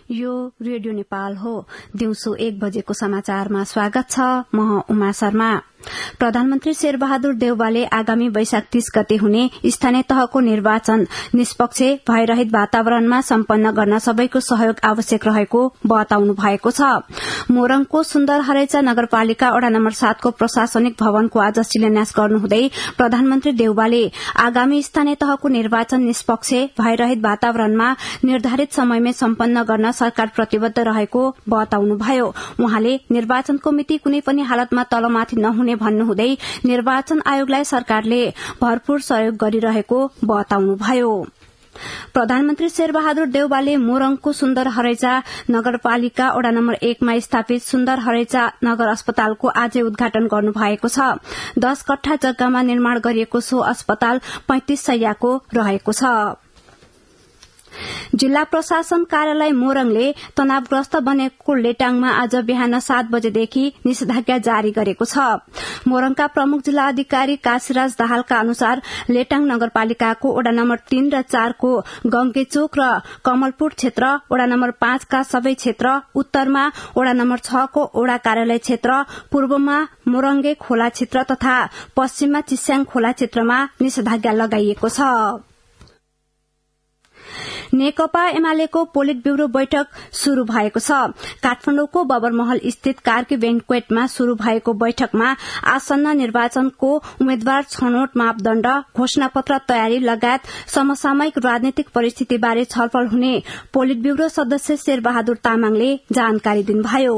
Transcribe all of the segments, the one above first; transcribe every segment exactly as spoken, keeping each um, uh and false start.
यो रेडियो नेपाल हो। दिउँसो एक बजेको समाचारमा स्वागत छ। म उमा शर्मा। प्रधानमन्त्री शेरबहादुर देउवाले आगामी वैशाख तीस गते हुने स्थानीय तहको निर्वाचन निष्पक्ष भयरहित वातावरणमा सम्पन्न गर्न सबैको सहयोग आवश्यक रहेको बताउनु भएको छ। मोरङको सुन्दर हरेचा नगरपालिका वडा नम्बर सातको प्रशासनिक भवनको आज शिलान्यास गर्नुहुँदै प्रधानमन्त्री देउवाले आगामी स्थानीय तहको निर्वाचन निष्पक्ष भयरहित वातावरणमा निर्धारित समयमै सम्पन्न गर्न सरकार प्रतिबद्ध रहेको बताउनुभयो। उहाँले निर्वाचनको मिति कुनै पनि हालतमा तलमाथि नहुने भन्नुहुँदै निर्वाचन आयोगलाई सरकारले भरपूर सहयोग गरिरहेको बताउनुभयो। प्रधानमन्त्री शेरबहादुर देउवाले मोरङको सुन्दर हरैचा नगरपालिका वडा नम्बर एकमा स्थापित सुन्दर हरैचा नगर अस्पतालको आजै उद्घाटन गर्नुभएको छ। दश कट्ठा जग्गामा निर्माण गरिएको सो अस्पताल पैंतिस सयको रहेको छ। जिल्ला प्रशासन कार्यालय मोरङले तनावग्रस्त बनेको लेटाङमा आज बिहान सात बजेदेखि निषेधाज्ञा जारी गरेको छ। मोरङका प्रमुख जिल्ला अधिकारी काशीराज दाहालका अनुसार लेटाङ नगरपालिकाको वडा नम्बर तीन र चारको गंगेचोक र कमलपुर क्षेत्र, वडा नम्बर पाँचका सबै क्षेत्र, उत्तरमा वडा नम्बर छको वडा कार्यालय क्षेत्र, पूर्वमा मोरङ्गे खोला क्षेत्र तथा पश्चिममा चिस्याङ खोला क्षेत्रमा निषेधाज्ञा लगाइएको छ। नेकपा एमालेको पोलिट ब्यूरो बैठक शुरू भएको छ। काठमाडौँको बबरमहल स्थित कार्की बेन्क्वेटमा शुरू भएको बैठकमा आसन्न निर्वाचनको उम्मेद्वार छनौट मापदण्ड, घोषणापत्र तयारी लगायत समसामयिक राजनीतिक परिस्थितिबारे छलफल हुने पोलिट ब्यूरो सदस्य शेरबहादुर तामाङले जानकारी दिनुभयो।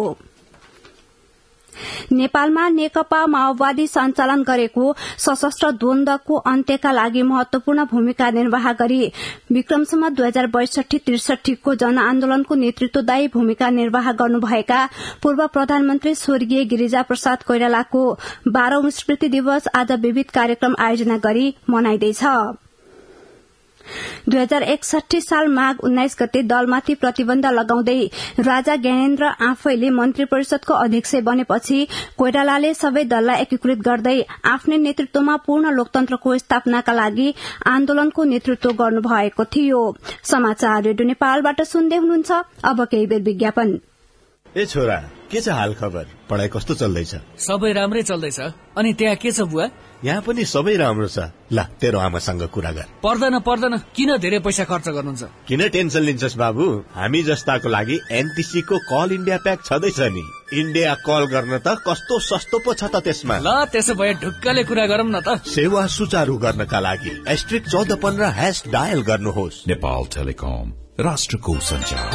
नेपालमा नेकपा माओवादी सञ्चालन गरेको सशस्त्र द्वन्द्वको अन्त्यका लागि महत्वपूर्ण भूमिका निर्वाह गरी विक्रमसम्म दुई हजार बैसठी त्रिसठीको जनआन्दोलनको नेतृत्वदायी भूमिका निर्वाह गर्नुभएका पूर्व प्रधानमन्त्री स्वर्गीय गिरिजा प्रसाद कोइरालाको बाह्रौं स्मृति दिवस आज विविध कार्यक्रम आयोजना गरी मनाइँदैछ। दुई हजार एकसठी साल माघ उन्नाइस गते दलमाथि प्रतिबन्ध लगाउँदै राजा ज्ञानेन्द्र आफैले मन्त्री परिषदको अध्यक्ष बनेपछि कोइरालाले सबै दललाई एकीकृत गर्दै आफ्नै नेतृत्वमा पूर्ण लोकतन्त्रको स्थापनाका लागि आन्दोलनको नेतृत्व गर्नुभएको थियो। समाचार रेडियो नेपालबाट सुन्दै हुनुहुन्छ। अब केही बेर विज्ञापन। ए छोरा, के छ हाल खबर? पढाइ कस्तो चल्दैछ? सबै राम्रै चल्दैछ। अनि त्यहाँ के छ बुवा? यहाँ पनि सबै राम्रो छ। ल तेरो आमासँग कुरा गर। पर्दैन पर्दैन, किन धेरै पैसा खर्च गर्नुहुन्छ? किन टेन्सन लिन्छस् बाबु? हामी जस्ताको लागि एनटीसी को कल इन्डिया प्याक छँदैछ नि। इन्डिया कल गर्न त कस्तो सस्तो पो छ त त्यसमा। ल त्यसो भए ढुक्कले कुरा गरौँ न त। सेवा सुचारू गर्नका लागि एस्ट्रिक चौध पन्ध्र ह्याश डायल गर्नुहोस्। नेपाल टेलिकम, राष्ट्रको सञ्चार।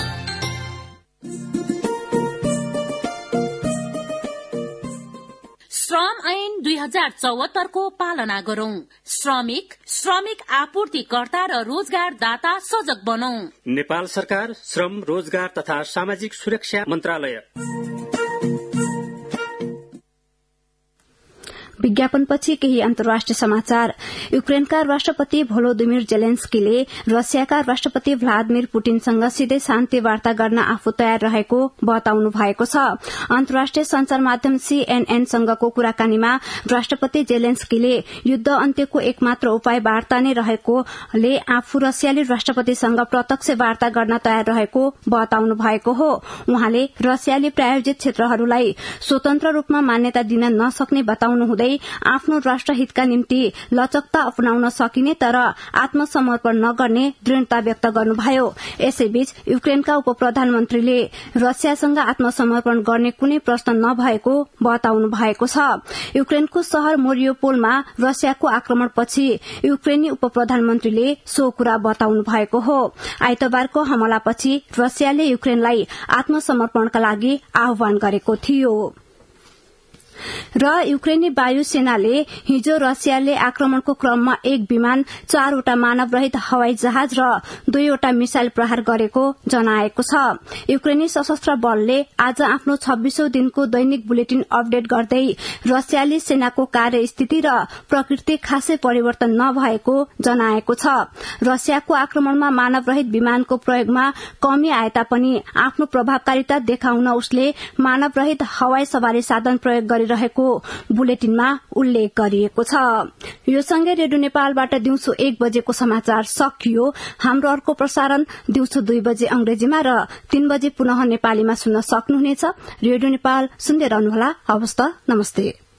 श्रम ऐन दुई हजार चौहत्तरको पालना गरौं। श्रमिक, श्रमिक आपूर्तिकर्ता र रोजगारदाता सजग बनौं। नेपाल सरकार श्रम, रोजगार तथा सामाजिक सुरक्षा मन्त्रालय। विज्ञापनपछि केही अन्तर्राष्ट्रिय समाचार। युक्रेनका राष्ट्रपति भोलोदिमिर जेलेन्स्कीले रसियाका राष्ट्रपति भ्लादिमिर पुटिनसँग सिधै शान्ति वार्ता गर्न आफू तयार रहेको बताउनु भएको छ। अन्तर्राष्ट्रिय संचार माध्यम सीएनएनसँगको कुराकानीमा राष्ट्रपति जेलेन्स्कीले युद्ध अन्त्यको एकमात्र उपाय वार्ता नै रहेकोले आफू रसियाली राष्ट्रपतिसँग प्रत्यक्ष वार्ता गर्न तयार रहेको बताउनु भएको हो। उहाँले रसियाली प्रायोजित क्षेत्रहरूलाई स्वतन्त्र रूपमा मान्यता दिन नसक्ने बताउनु हुँदै आफ्नो राष्ट्रहितका निम्ति लचकता अपनाउन सकिने तर आत्मसमर्पण नगर्ने दृढ़ता व्यक्त गर्नुभयो। यसैबीच युक्रेनका उप प्रधानमन्त्रीले रसियासँग आत्मसमर्पण गर्ने कुनै प्रश्न नभएको बताउनु भएको छ। युक्रेनको शहर मोरियोपोलमा रसियाको आक्रमणपछि युक्रेनी उप प्रधानमन्त्रीले सो कुरा बताउनु भएको हो। आइतबारको हमलापछि रसियाले युक्रेनलाई आत्मसमर्पणका लागि आह्वान गरेको थियो। र युक्रेनी वायुसेनाले हिजो रसियाले आक्रमणको क्रममा एक विमान, चारवटा मानवरहित हवाई जहाज र दुईवटा मिसाइल प्रहार गरेको जनाएको छ। युक्रेनी सशस्त्र बलले आज आफ्नो छब्बीसौं दिनको दैनिक बुलेटिन अपडेट गर्दै रसियाली सेनाको कार्यस्थिति र प्रकृति खासै परिवर्तन नभएको जनाएको छ। रसियाको आक्रमणमा मानवरहित विमानको प्रयोगमा कमी आए तापनि आफ्नो प्रभावकारिता देखाउन उसले मानवरहित हवाई सवारी साधन प्रयोग गरि रहेको बुलेटिनमा उल्लेख गरिएको छ। यो सँगै रेडियो नेपालबाट दिउँसो एक बजेको समाचार सकियो। हाम्रो अर्को प्रसारण दिउँसो दुई बजे अंग्रेजीमा र तीन बजे पुनः नेपालीमा सुन्न सक्नुहुनेछ। रेडियो नेपाल सुन्दै रहनुहोला। हवस् त, नमस्ते।